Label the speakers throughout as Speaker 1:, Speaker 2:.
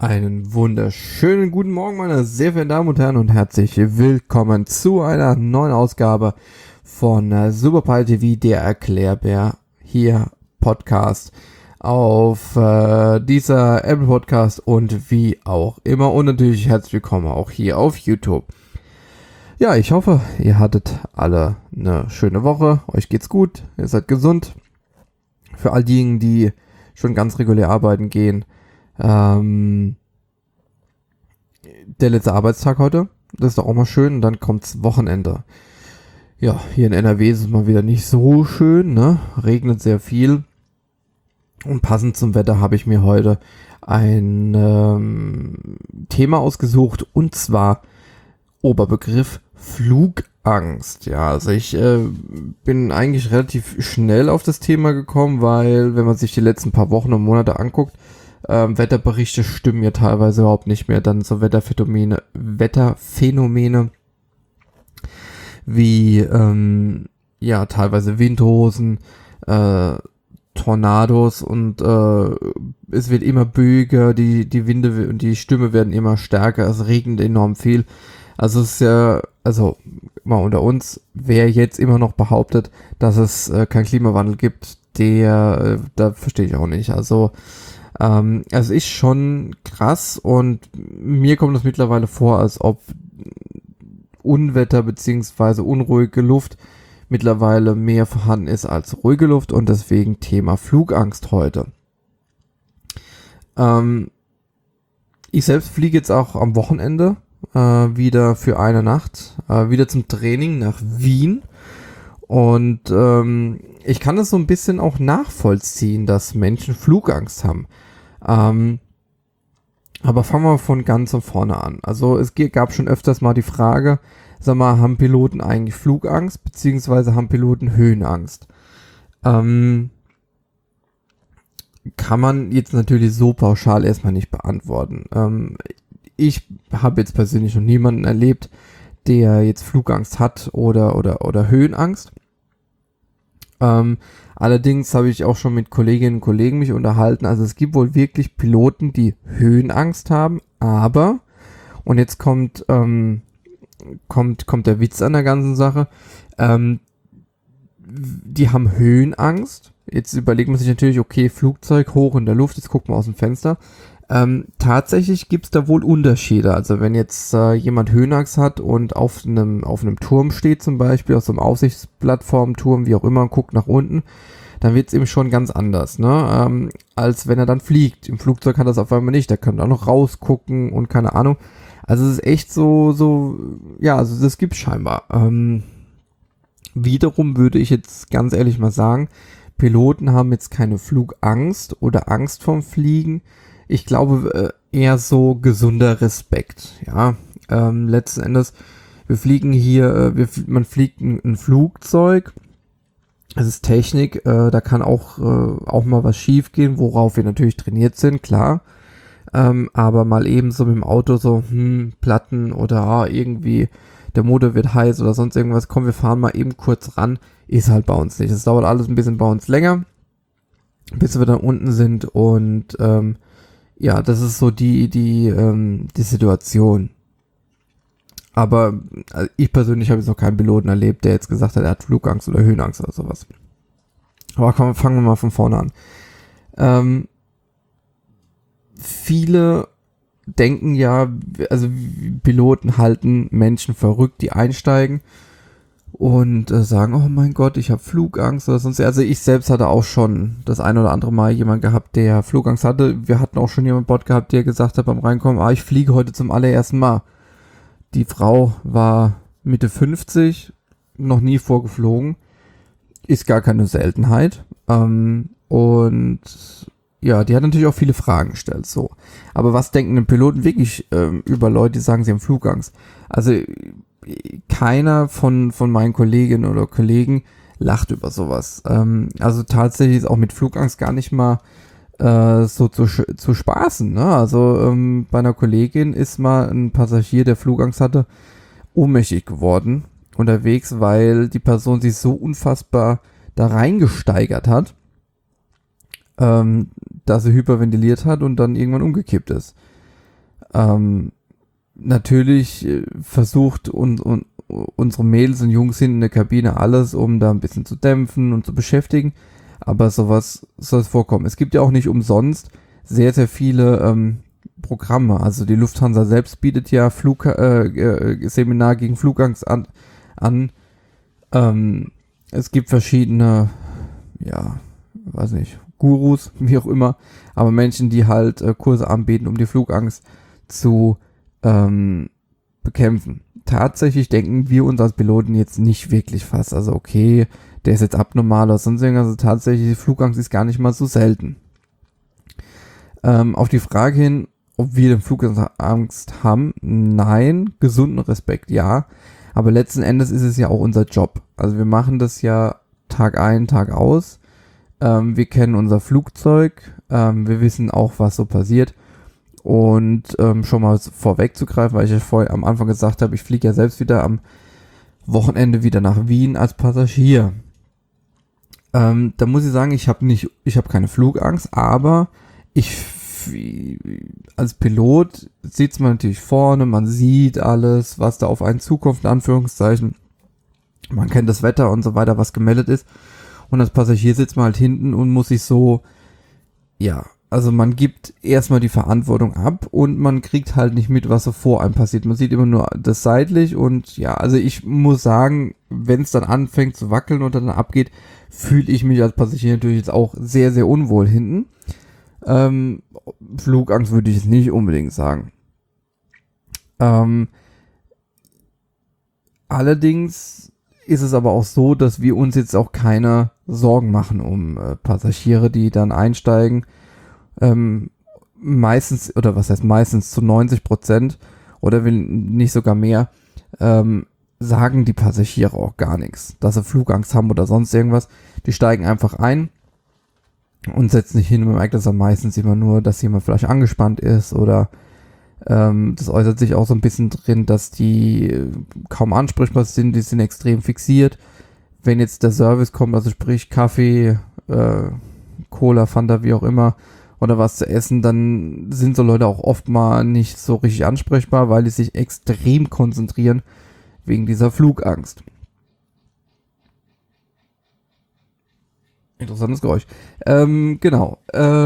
Speaker 1: Einen wunderschönen guten Morgen, meine sehr verehrten Damen und Herren, und herzlich willkommen zu einer neuen Ausgabe von Superpile TV, der Erklärbär, hier Podcast auf dieser Apple Podcast und wie auch immer, und natürlich herzlich willkommen auch hier auf YouTube. Ja, ich hoffe, ihr hattet alle eine schöne Woche, euch geht's gut, ihr seid gesund. Für all diejenigen, die schon ganz regulär arbeiten gehen, der letzte Arbeitstag heute, das ist doch auch mal schön, und dann kommt's Wochenende. Ja, hier in NRW ist es mal wieder nicht so schön, ne? Regnet sehr viel. Und passend zum Wetter habe ich mir heute ein Thema ausgesucht, und zwar Oberbegriff Flugangst. Ja, also ich bin eigentlich relativ schnell auf das Thema gekommen, weil wenn man sich die letzten paar Wochen und Monate anguckt, Wetterberichte stimmen ja teilweise überhaupt nicht mehr. Dann so Wetterphänomene wie teilweise Windhosen, Tornados, und es wird immer böiger, die Winde und die Stürme werden immer stärker, es regnet enorm viel. Also es ist ja, also mal unter uns, wer jetzt immer noch behauptet, dass es keinen Klimawandel gibt, da verstehe ich auch nicht. Also es ist schon krass, und mir kommt das mittlerweile vor, als ob Unwetter bzw. unruhige Luft mittlerweile mehr vorhanden ist als ruhige Luft, und deswegen Thema Flugangst heute. Ich selbst fliege jetzt auch am Wochenende wieder für eine Nacht, wieder zum Training nach Wien, und ich kann es so ein bisschen auch nachvollziehen, dass Menschen Flugangst haben. Aber fangen wir von ganz von vorne an. Also es gab schon öfters mal die Frage, sag mal, haben Piloten eigentlich Flugangst, beziehungsweise haben Piloten Höhenangst? Kann man jetzt natürlich so pauschal erstmal nicht beantworten. Ich habe jetzt persönlich noch niemanden erlebt, der jetzt Flugangst hat oder Höhenangst. Allerdings habe ich auch schon mit Kolleginnen und Kollegen mich unterhalten. Also es gibt wohl wirklich Piloten, die Höhenangst haben, aber, und jetzt kommt der Witz an der ganzen Sache, die haben Höhenangst. Jetzt überlegt man sich natürlich, okay, Flugzeug hoch in der Luft, jetzt guckt man aus dem Fenster. Tatsächlich gibt es da wohl Unterschiede. Also wenn jetzt jemand Höhenangst hat und auf einem Turm steht, zum Beispiel, auf so einem Aussichtsplattformturm, wie auch immer, und guckt nach unten, dann wird es eben schon ganz anders, ne? Als wenn er dann fliegt. Im Flugzeug hat er das auf einmal nicht, der kann auch noch rausgucken und keine Ahnung. Also es ist echt so, ja, also das gibt's scheinbar. Wiederum würde ich jetzt ganz ehrlich mal sagen, Piloten haben jetzt keine Flugangst oder Angst vorm Fliegen. Ich glaube eher so gesunder Respekt, ja. Letzten Endes, wir fliegen hier, man fliegt ein Flugzeug, es ist Technik, da kann auch mal was schief gehen, worauf wir natürlich trainiert sind, klar. Aber mal eben so mit dem Auto so, Platten oder irgendwie der Motor wird heiß oder sonst irgendwas, komm, wir fahren mal eben kurz ran, ist halt bei uns nicht. Das dauert alles ein bisschen bei uns länger, bis wir dann unten sind, und ja, das ist so die Situation. Aber ich persönlich habe jetzt noch keinen Piloten erlebt, der jetzt gesagt hat, er hat Flugangst oder Höhenangst oder sowas. Aber komm, fangen wir mal von vorne an. Viele denken ja, also Piloten halten Menschen verrückt, die einsteigen und sagen, oh mein Gott, ich habe Flugangst oder sonst. Also ich selbst hatte auch schon das ein oder andere Mal jemand gehabt, der Flugangst hatte. Wir hatten auch schon jemanden Bord gehabt, der gesagt hat beim Reinkommen, ich fliege heute zum allerersten Mal. Die Frau war Mitte 50, noch nie vorgeflogen, ist gar keine Seltenheit. Und ja, die hat natürlich auch viele Fragen gestellt, so. Aber was denken denn Piloten wirklich über Leute, die sagen, sie haben Flugangst? Also keiner von meinen Kolleginnen oder Kollegen lacht über sowas. Also tatsächlich ist auch mit Flugangst gar nicht mal so zu spaßen, ne? Also bei einer Kollegin ist mal ein Passagier, der Flugangst hatte, ohnmächtig geworden unterwegs, weil die Person sich so unfassbar da reingesteigert hat, dass sie hyperventiliert hat und dann irgendwann umgekippt ist. Natürlich versucht unsere Mädels und Jungs hinten in der Kabine alles, um da ein bisschen zu dämpfen und zu beschäftigen, aber sowas soll es vorkommen. Es gibt ja auch nicht umsonst sehr, sehr viele Programme. Also die Lufthansa selbst bietet ja Seminar gegen Flugangst an. Es gibt verschiedene, ja, weiß nicht, Gurus, wie auch immer, aber Menschen, die halt Kurse anbieten, um die Flugangst zu bekämpfen. Tatsächlich denken wir uns als Piloten jetzt nicht wirklich fast, also okay, der ist jetzt abnormal oder sonst irgendwas, also tatsächlich, die Flugangst ist gar nicht mal so selten. Auf die Frage hin, ob wir den Flugangst haben, nein, gesunden Respekt, ja, aber letzten Endes ist es ja auch unser Job. Also wir machen das ja Tag ein, Tag aus, wir kennen unser Flugzeug, wir wissen auch, was so passiert. Und schon mal vorwegzugreifen, weil ich ja vorher am Anfang gesagt habe, ich fliege ja selbst wieder am Wochenende wieder nach Wien als Passagier. Da muss ich sagen, ich habe keine Flugangst, aber als Pilot sitzt man natürlich vorne, man sieht alles, was da auf einen zukommt, in Anführungszeichen. Man kennt das Wetter und so weiter, was gemeldet ist. Und als Passagier sitzt man halt hinten und muss sich so, ja, also man gibt erstmal die Verantwortung ab und man kriegt halt nicht mit, was so vor einem passiert. Man sieht immer nur das seitlich und ja, also ich muss sagen, wenn es dann anfängt zu wackeln und dann abgeht, fühle ich mich als Passagier natürlich jetzt auch sehr, sehr unwohl hinten. Flugangst würde ich jetzt nicht unbedingt sagen. Allerdings ist es aber auch so, dass wir uns jetzt auch keine Sorgen machen um Passagiere, die dann einsteigen. Meistens, oder was heißt meistens, zu 90% oder wenn nicht sogar mehr, sagen die Passagiere auch gar nichts, dass sie Flugangst haben oder sonst irgendwas. Die steigen einfach ein und setzen sich hin und man merkt das dann meistens immer nur, dass jemand vielleicht angespannt ist oder das äußert sich auch so ein bisschen drin, dass die kaum ansprechbar sind, die sind extrem fixiert. Wenn jetzt der Service kommt, also sprich Kaffee, Cola, Fanta, wie auch immer, oder was zu essen, dann sind so Leute auch oft mal nicht so richtig ansprechbar, weil die sich extrem konzentrieren wegen dieser Flugangst. Interessantes Geräusch. Genau.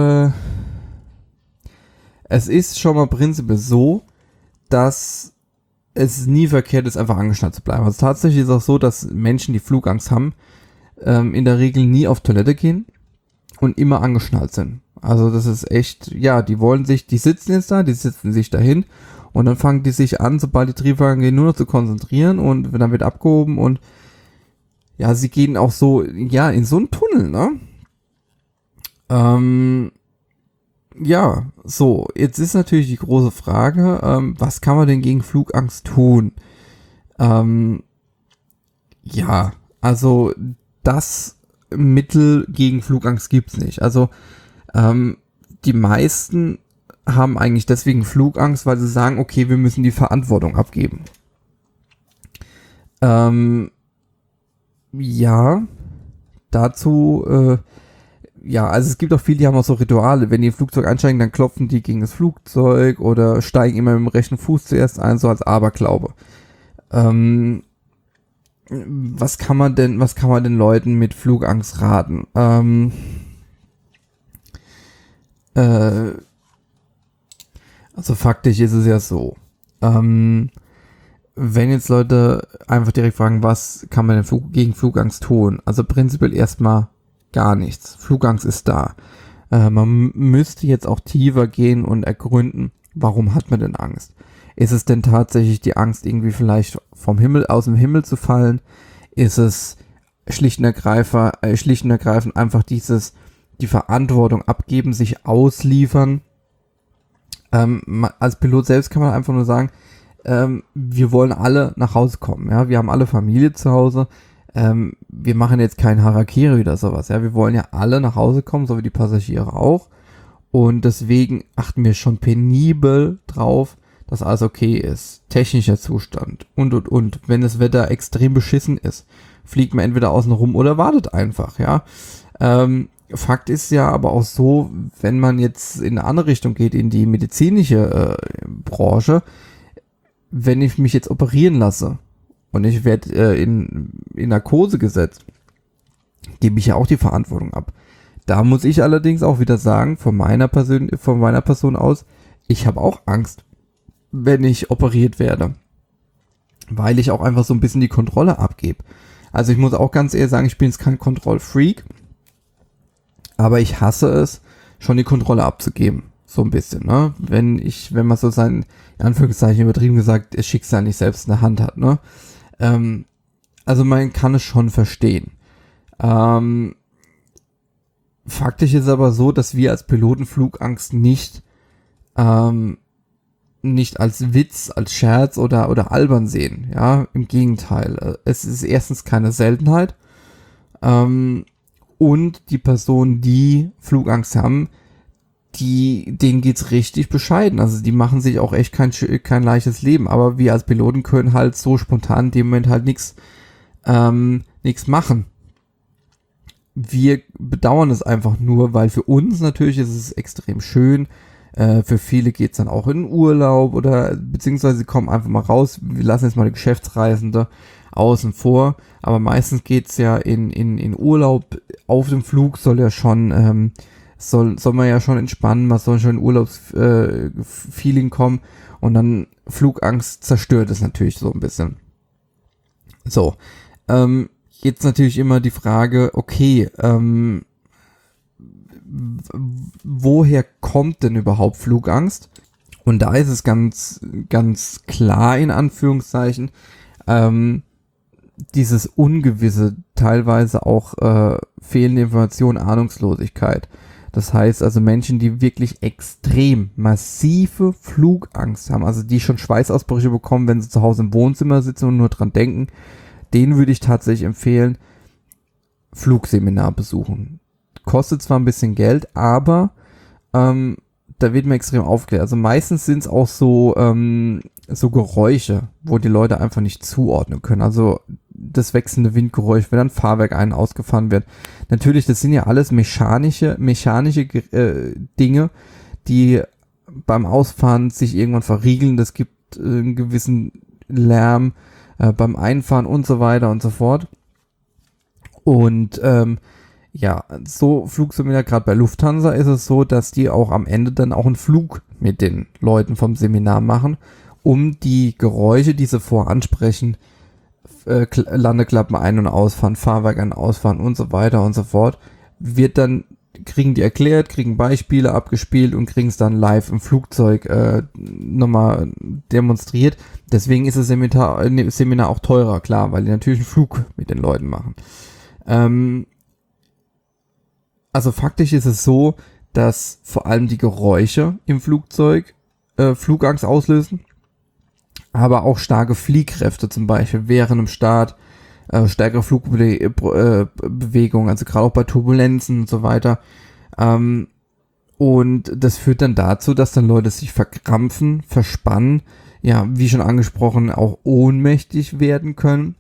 Speaker 1: Es ist schon mal prinzipiell so, dass es nie verkehrt ist, einfach angeschnallt zu bleiben. Also tatsächlich ist es auch so, dass Menschen, die Flugangst haben, in der Regel nie auf Toilette gehen und immer angeschnallt sind. Also das ist echt, ja, die sitzen jetzt da, die sitzen sich dahin und dann fangen die sich an, sobald die Triebwagen gehen, nur noch zu konzentrieren und dann wird abgehoben und ja, sie gehen auch so, ja, in so einen Tunnel, ne? Ja, so, jetzt ist natürlich die große Frage, was kann man denn gegen Flugangst tun? Ja, also das Mittel gegen Flugangst gibt's nicht. Also die meisten haben eigentlich deswegen Flugangst, weil sie sagen, okay, wir müssen die Verantwortung abgeben. Ja, dazu, ja, also es gibt auch viele, die haben auch so Rituale. Wenn die im Flugzeug einsteigen, dann klopfen die gegen das Flugzeug oder steigen immer mit dem rechten Fuß zuerst ein, so als Aberglaube. Was kann man denn Leuten mit Flugangst raten? Also faktisch ist es ja so. Wenn jetzt Leute einfach direkt fragen, was kann man denn gegen Flugangst tun? Also prinzipiell erstmal gar nichts. Flugangst ist da. Man müsste jetzt auch tiefer gehen und ergründen, warum hat man denn Angst? Ist es denn tatsächlich die Angst, irgendwie vielleicht aus dem Himmel zu fallen? Ist es schlicht und ergreifend einfach die Verantwortung abgeben, sich ausliefern? Als Pilot selbst kann man einfach nur sagen, wir wollen alle nach Hause kommen, ja, wir haben alle Familie zu Hause, wir machen jetzt kein Harakiri oder sowas, ja, wir wollen ja alle nach Hause kommen, so wie die Passagiere auch und deswegen achten wir schon penibel drauf, dass alles okay ist, technischer Zustand und, wenn das Wetter extrem beschissen ist, fliegt man entweder außen rum oder wartet einfach, ja, Fakt ist ja aber auch so, wenn man jetzt in eine andere Richtung geht, in die medizinische Branche, wenn ich mich jetzt operieren lasse und ich werde in Narkose gesetzt, gebe ich ja auch die Verantwortung ab. Da muss ich allerdings auch wieder sagen, von meiner Person aus, ich habe auch Angst, wenn ich operiert werde, weil ich auch einfach so ein bisschen die Kontrolle abgebe. Also ich muss auch ganz ehrlich sagen, ich bin jetzt kein Kontrollfreak, aber ich hasse es, schon die Kontrolle abzugeben. So ein bisschen, ne? Wenn man so sein, in Anführungszeichen übertrieben gesagt, das Schicksal nicht selbst in der Hand hat, ne? Also man kann es schon verstehen. Faktisch ist aber so, dass wir als Piloten Flugangst nicht als Witz, als Scherz oder albern sehen, ja? Im Gegenteil. Es ist erstens keine Seltenheit. Und die Personen, die Flugangst haben, denen geht's richtig bescheiden. Also die machen sich auch echt kein leichtes Leben. Aber wir als Piloten können halt so spontan in dem Moment halt nichts machen. Wir bedauern es einfach nur, weil für uns natürlich ist es extrem schön. Für viele geht's dann auch in den Urlaub oder beziehungsweise sie kommen einfach mal raus. Wir lassen jetzt mal die Geschäftsreisende außen vor, aber meistens geht's ja in Urlaub. Auf dem Flug soll ja schon soll man ja schon entspannen, man soll schon in Urlaubsfeeling kommen und dann Flugangst zerstört es natürlich so ein bisschen. So, jetzt natürlich immer die Frage, okay, woher kommt denn überhaupt Flugangst? Und da ist es ganz, ganz klar in Anführungszeichen, dieses Ungewisse, teilweise auch fehlende Information, Ahnungslosigkeit. Das heißt also Menschen, die wirklich extrem massive Flugangst haben, also die schon Schweißausbrüche bekommen, wenn sie zu Hause im Wohnzimmer sitzen und nur dran denken, denen würde ich tatsächlich empfehlen, Flugseminar besuchen. Kostet zwar ein bisschen Geld, aber da wird man extrem aufgeklärt. Also meistens sind es auch so Geräusche, wo die Leute einfach nicht zuordnen können. Also das wechselnde Windgeräusch, wenn ein Fahrwerk ausgefahren wird. Natürlich, das sind ja alles mechanische Dinge, die beim Ausfahren sich irgendwann verriegeln. Das gibt einen gewissen Lärm beim Einfahren und so weiter und so fort. Und ja, so Flugseminar, gerade bei Lufthansa ist es so, dass die auch am Ende dann auch einen Flug mit den Leuten vom Seminar machen, um die Geräusche, die sie voransprechen, Landeklappen ein- und ausfahren, Fahrwerk ein- und ausfahren und so weiter und so fort, kriegen die erklärt, kriegen Beispiele abgespielt und kriegen es dann live im Flugzeug nochmal demonstriert. Deswegen ist das Seminar auch teurer, klar, weil die natürlich einen Flug mit den Leuten machen. Also faktisch ist es so, dass vor allem die Geräusche im Flugzeug Flugangst auslösen, aber auch starke Fliehkräfte, zum Beispiel während dem Start, stärkere Flugbewegung, also gerade auch bei Turbulenzen und so weiter. Und das führt dann dazu, dass dann Leute sich verkrampfen, verspannen, ja, wie schon angesprochen, auch ohnmächtig werden können.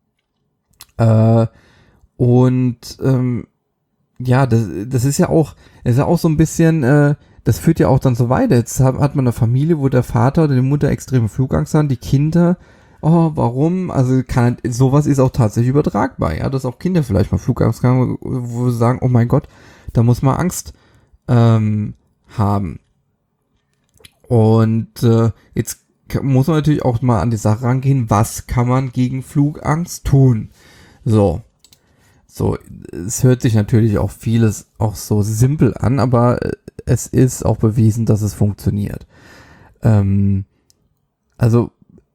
Speaker 1: Ja, das ist ja auch so ein bisschen, das führt ja auch dann so weiter. Jetzt hat man eine Familie, wo der Vater oder die Mutter extreme Flugangst haben, die Kinder, oh, warum? Also sowas ist auch tatsächlich übertragbar, ja, dass auch Kinder vielleicht mal Flugangst haben, wo sie sagen, oh mein Gott, da muss man Angst haben. Und jetzt muss man natürlich auch mal an die Sache rangehen, was kann man gegen Flugangst tun? So, es hört sich natürlich auch vieles auch so simpel an, aber es ist auch bewiesen, dass es funktioniert. Also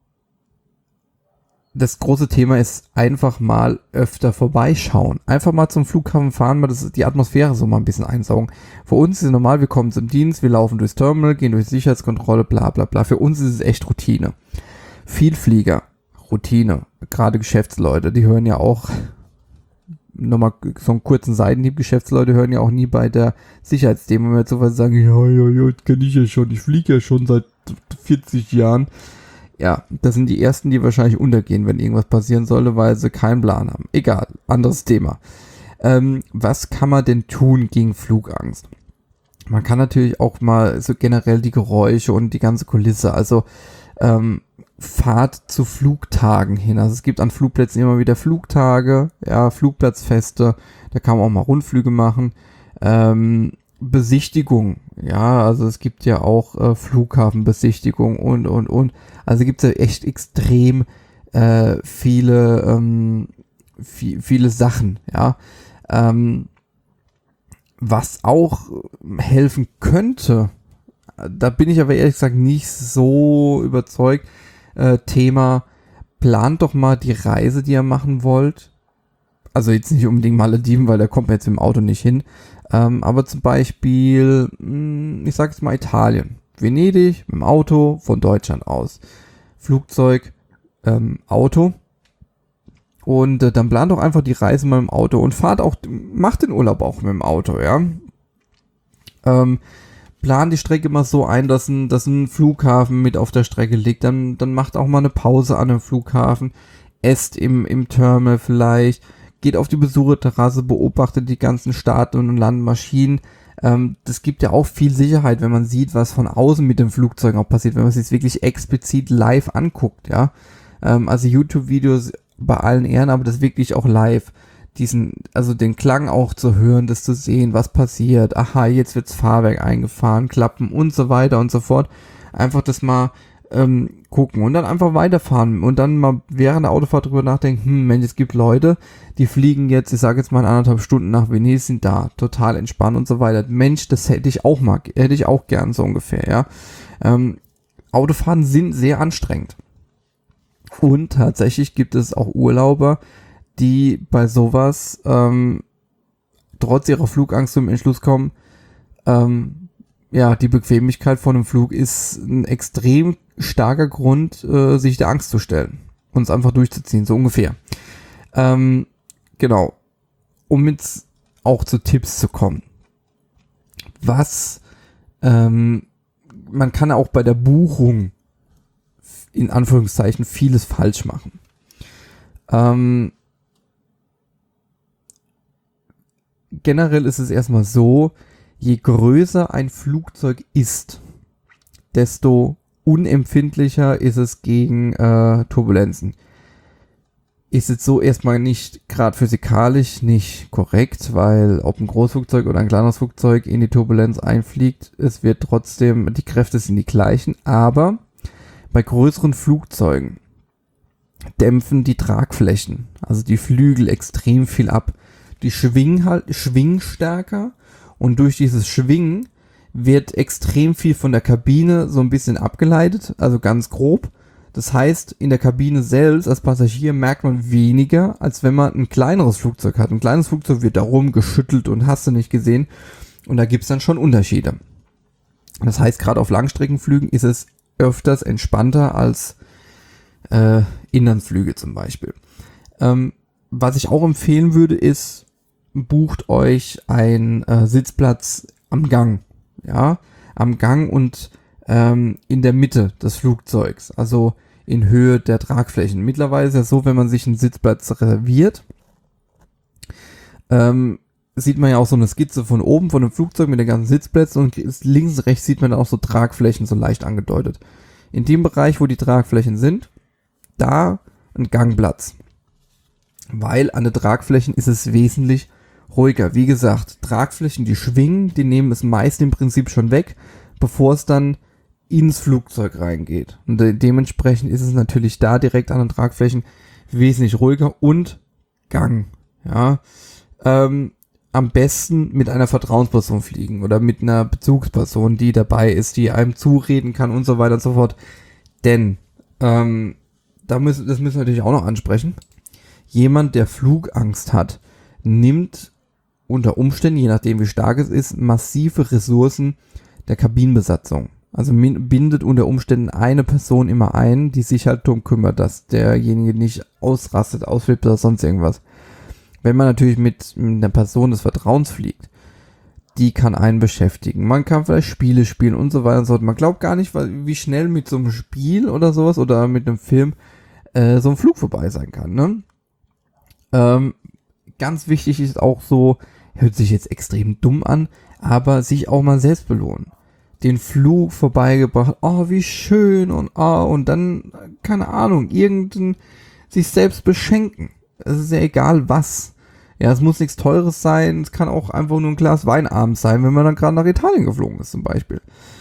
Speaker 1: das große Thema ist einfach mal öfter vorbeischauen. Einfach mal zum Flughafen fahren, mal die Atmosphäre so mal ein bisschen einsaugen. Für uns ist es normal, wir kommen zum Dienst, wir laufen durchs Terminal, gehen durch Sicherheitskontrolle, bla bla bla. Für uns ist es echt Routine. Vielflieger, Routine. Gerade Geschäftsleute, die hören ja auch nochmal so einen kurzen Seitenhieb, Geschäftsleute hören ja auch nie bei der Sicherheitsdemo mehr zu, weil sie sagen, ja, das kenne ich ja schon, ich fliege ja schon seit 40 Jahren. Ja, das sind die ersten, die wahrscheinlich untergehen, wenn irgendwas passieren sollte, weil sie keinen Plan haben. Egal, anderes Thema. Was kann man denn tun gegen Flugangst? Man kann natürlich auch mal so generell die Geräusche und die ganze Kulisse, also Fahrt zu Flugtagen hin. Also es gibt an Flugplätzen immer wieder Flugtage, ja, Flugplatzfeste, da kann man auch mal Rundflüge machen. Besichtigung, ja, also es gibt ja auch Flughafenbesichtigung und. Also gibt es ja echt extrem viele Sachen, ja. Was auch helfen könnte, da bin ich aber ehrlich gesagt nicht so überzeugt, Thema, plant doch mal die Reise, die ihr machen wollt. Also jetzt nicht unbedingt Malediven, weil da kommt man jetzt im Auto nicht hin. Aber zum Beispiel, ich sag jetzt mal Italien. Venedig mit dem Auto von Deutschland aus. Flugzeug, Auto. Und dann plant doch einfach die Reise mal im Auto und macht den Urlaub auch mit dem Auto, ja. Plan die Strecke mal so ein, dass ein Flughafen mit auf der Strecke liegt. Dann macht auch mal eine Pause an dem Flughafen. Esst im Terminal vielleicht. Geht auf die Besucherterrasse, beobachtet die ganzen Start- und Landmaschinen. Das gibt ja auch viel Sicherheit, wenn man sieht, was von außen mit dem Flugzeug auch passiert, wenn man sich wirklich explizit live anguckt, ja. Also YouTube-Videos bei allen Ehren, aber das wirklich auch live. Also den Klang auch zu hören, das zu sehen, was passiert. Aha, jetzt wird's Fahrwerk eingefahren, Klappen und so weiter und so fort. Einfach das mal gucken und dann einfach weiterfahren und dann mal während der Autofahrt drüber nachdenken, Mensch, es gibt Leute, die fliegen jetzt, ich sage jetzt mal 1,5 Stunden nach Venedig, sind da, total entspannt und so weiter. Mensch, das hätte ich auch gern so ungefähr, ja. Autofahren sind sehr anstrengend. Und tatsächlich gibt es auch Urlauber, die bei sowas trotz ihrer Flugangst zum Entschluss kommen, die Bequemlichkeit von einem Flug ist ein extrem starker Grund, sich der Angst zu stellen und es einfach durchzuziehen, so ungefähr. Genau. Um jetzt auch zu Tipps zu kommen. Man kann auch bei der Buchung in Anführungszeichen vieles falsch machen. Generell ist es erstmal so, je größer ein Flugzeug ist, desto unempfindlicher ist es gegen Turbulenzen. Ist jetzt so erstmal nicht gerade physikalisch nicht korrekt, weil ob ein Großflugzeug oder ein kleines Flugzeug in die Turbulenz einfliegt, es wird trotzdem, die Kräfte sind die gleichen, aber bei größeren Flugzeugen dämpfen die Tragflächen, also die Flügel extrem viel ab. Die schwingen stärker und durch dieses Schwingen wird extrem viel von der Kabine so ein bisschen abgeleitet, also ganz grob. Das heißt, in der Kabine selbst als Passagier merkt man weniger, als wenn man ein kleineres Flugzeug hat. Ein kleines Flugzeug wird darum geschüttelt und hast du nicht gesehen. Und da gibt's dann schon Unterschiede. Das heißt, gerade auf Langstreckenflügen ist es öfters entspannter als Inlandsflüge zum Beispiel. Was ich auch empfehlen würde, ist, bucht euch einen Sitzplatz am Gang. Ja, am Gang und in der Mitte des Flugzeugs, also in Höhe der Tragflächen. Mittlerweile ist es so, wenn man sich einen Sitzplatz reserviert, sieht man ja auch so eine Skizze von oben von dem Flugzeug mit den ganzen Sitzplätzen und links und rechts sieht man dann auch so Tragflächen so leicht angedeutet. In dem Bereich, wo die Tragflächen sind, da ein Gangplatz. Weil an den Tragflächen ist es wesentlich ruhiger. Wie gesagt, Tragflächen, die schwingen, die nehmen es meist im Prinzip schon weg, bevor es dann ins Flugzeug reingeht. Und dementsprechend ist es natürlich da direkt an den Tragflächen wesentlich ruhiger und Gang. Ja, am besten mit einer Vertrauensperson fliegen oder mit einer Bezugsperson, die dabei ist, die einem zureden kann und so weiter und so fort. Denn das müssen wir natürlich auch noch ansprechen. Jemand, der Flugangst hat, nimmt unter Umständen, je nachdem wie stark es ist, massive Ressourcen der Kabinenbesatzung. Also bindet unter Umständen eine Person immer ein, die sich halt darum kümmert, dass derjenige nicht ausrastet, ausflippt oder sonst irgendwas. Wenn man natürlich mit einer Person des Vertrauens fliegt, die kann einen beschäftigen. Man kann vielleicht Spiele spielen und so weiter und so fort. Man glaubt gar nicht, wie schnell mit so einem Spiel oder sowas oder mit einem Film so ein Flug vorbei sein kann. Ne? ganz wichtig ist auch so, hört sich jetzt extrem dumm an, aber sich auch mal selbst belohnen. Den Flug vorbeigebracht, oh, wie schön und dann, keine Ahnung, sich selbst beschenken. Es ist ja egal was. Ja, es muss nichts Teures sein, es kann auch einfach nur ein Glas Wein abends sein, wenn man dann gerade nach Italien geflogen ist zum Beispiel.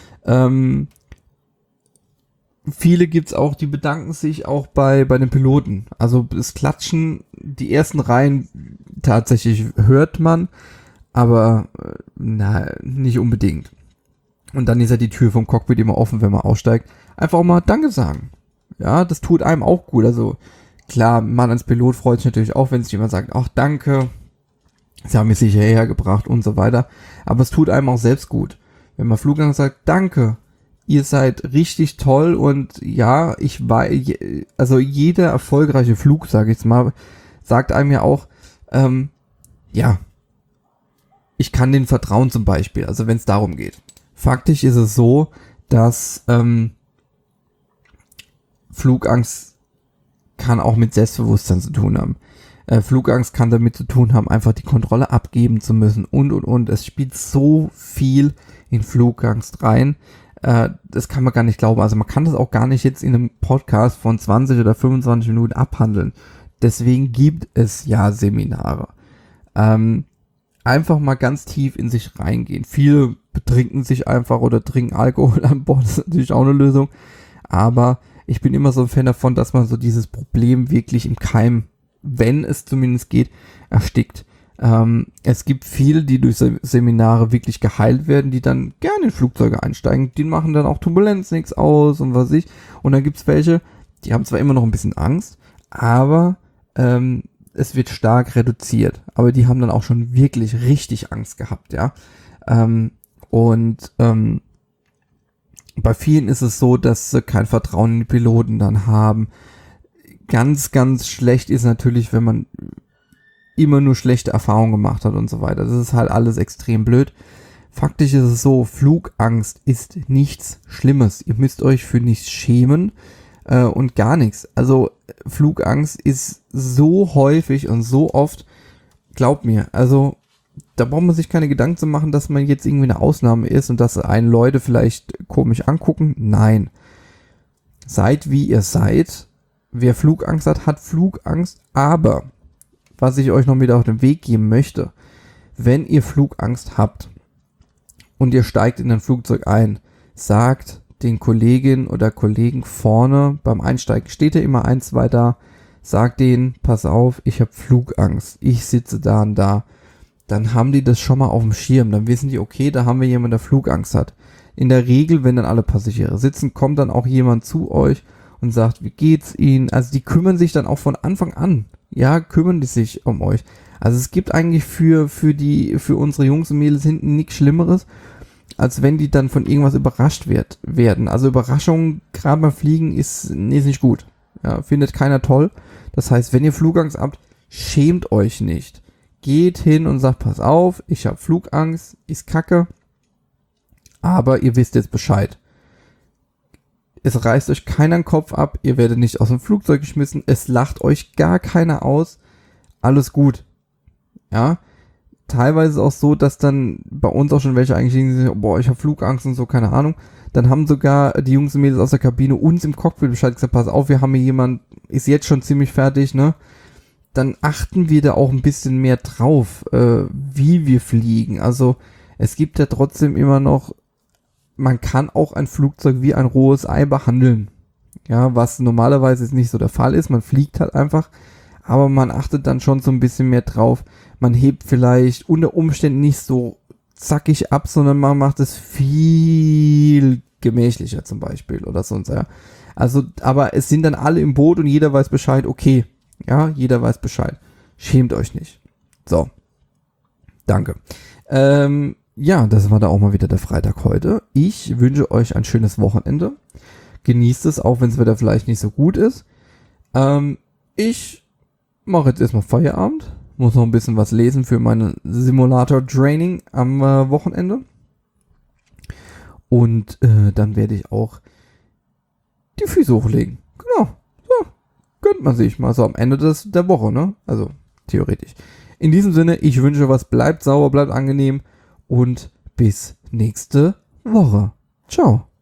Speaker 1: Viele gibt's auch, die bedanken sich auch bei den Piloten. Also das Klatschen, die ersten Reihen tatsächlich hört man, aber nicht unbedingt. Und dann ist ja die Tür vom Cockpit immer offen, wenn man aussteigt. Einfach auch mal Danke sagen. Ja, das tut einem auch gut. Also klar, man als Pilot freut sich natürlich auch, wenn sich jemand sagt, ach danke, Sie haben mich sicher hergebracht und so weiter. Aber es tut einem auch selbst gut. Wenn man Fluggang sagt, danke, ihr seid richtig toll und ja, ich weiß, also jeder erfolgreiche Flug, sage ich jetzt mal, sagt einem ja auch, ja, ich kann denen vertrauen zum Beispiel, also wenn es darum geht. Faktisch ist es so, dass Flugangst kann auch mit Selbstbewusstsein zu tun haben. Flugangst kann damit zu tun haben, einfach die Kontrolle abgeben zu müssen und. Es spielt so viel in Flugangst rein. Das kann man gar nicht glauben. Also man kann das auch gar nicht jetzt in einem Podcast von 20 oder 25 Minuten abhandeln. Deswegen gibt es ja Seminare. Einfach mal ganz tief in sich reingehen. Viele betrinken sich einfach oder trinken Alkohol an Bord. Das ist natürlich auch eine Lösung. Aber ich bin immer so ein Fan davon, dass man so dieses Problem wirklich im Keim, wenn es zumindest geht, erstickt. Es gibt viele, die durch Seminare wirklich geheilt werden, die dann gerne in Flugzeuge einsteigen. Die machen dann auch Turbulenz nichts aus und was ich. Und dann gibt's welche, die haben zwar immer noch ein bisschen Angst, aber es wird stark reduziert. Aber die haben dann auch schon wirklich richtig Angst gehabt, ja. Bei vielen ist es so, dass sie kein Vertrauen in die Piloten dann haben. Ganz, ganz schlecht ist natürlich, wenn man immer nur schlechte Erfahrungen gemacht hat und so weiter. Das ist halt alles extrem blöd. Faktisch ist es so, Flugangst ist nichts Schlimmes. Ihr müsst euch für nichts schämen und gar nichts. Also Flugangst ist so häufig und so oft, glaubt mir, also da braucht man sich keine Gedanken zu machen, dass man jetzt irgendwie eine Ausnahme ist und dass einen Leute vielleicht komisch angucken. Nein. Seid wie ihr seid. Wer Flugangst hat, hat Flugangst. Aber, was ich euch noch mit auf den Weg geben möchte, wenn ihr Flugangst habt und ihr steigt in ein Flugzeug ein, sagt den Kolleginnen oder Kollegen vorne beim Einsteigen, steht ja immer 1, 2 da, sagt denen, pass auf, ich habe Flugangst, ich sitze da und da. Dann haben die das schon mal auf dem Schirm. Dann wissen die, okay, da haben wir jemanden, der Flugangst hat. In der Regel, wenn dann alle Passagiere sitzen, kommt dann auch jemand zu euch und sagt, wie geht's Ihnen? Also die kümmern sich dann auch von Anfang an. Ja, kümmern die sich um euch. Also es gibt eigentlich für unsere Jungs und Mädels hinten nichts Schlimmeres, als wenn die dann von irgendwas überrascht werden. Also Überraschungen, gerade beim Fliegen, ist nicht gut. Ja, findet keiner toll. Das heißt, wenn ihr Flugangst habt, schämt euch nicht. Geht hin und sagt, pass auf, ich habe Flugangst, ist kacke, aber ihr wisst jetzt Bescheid. Es reißt euch keiner den Kopf ab, ihr werdet nicht aus dem Flugzeug geschmissen, es lacht euch gar keiner aus, alles gut. Ja, teilweise ist es auch so, dass dann bei uns auch schon welche eigentlich sagen, boah, ich habe Flugangst und so, keine Ahnung. Dann haben sogar die Jungs und Mädels aus der Kabine uns im Cockpit Bescheid gesagt, pass auf, wir haben hier jemand, ist jetzt schon ziemlich fertig, ne? Dann achten wir da auch ein bisschen mehr drauf, wie wir fliegen. Also es gibt ja trotzdem immer noch, man kann auch ein Flugzeug wie ein rohes Ei behandeln. Ja, was normalerweise jetzt nicht so der Fall ist. Man fliegt halt einfach, aber man achtet dann schon so ein bisschen mehr drauf. Man hebt vielleicht unter Umständen nicht so zackig ab, sondern man macht es viel gemächlicher zum Beispiel oder sonst, ja. Also, aber es sind dann alle im Boot und jeder weiß Bescheid, okay. Ja, jeder weiß Bescheid. Schämt euch nicht. So. Danke. Ja, das war da auch mal wieder der Freitag heute. Ich wünsche euch ein schönes Wochenende. Genießt es, auch wenn das Wetter vielleicht nicht so gut ist. Ich mache jetzt erstmal Feierabend. Muss noch ein bisschen was lesen für meine Simulator-Training am Wochenende. Und dann werde ich auch die Füße hochlegen. Genau. So. Gönnt man sich mal so am Ende der Woche, ne? Also, theoretisch. In diesem Sinne, ich wünsche was, bleibt sauber, bleibt angenehm und bis nächste Woche. Ciao.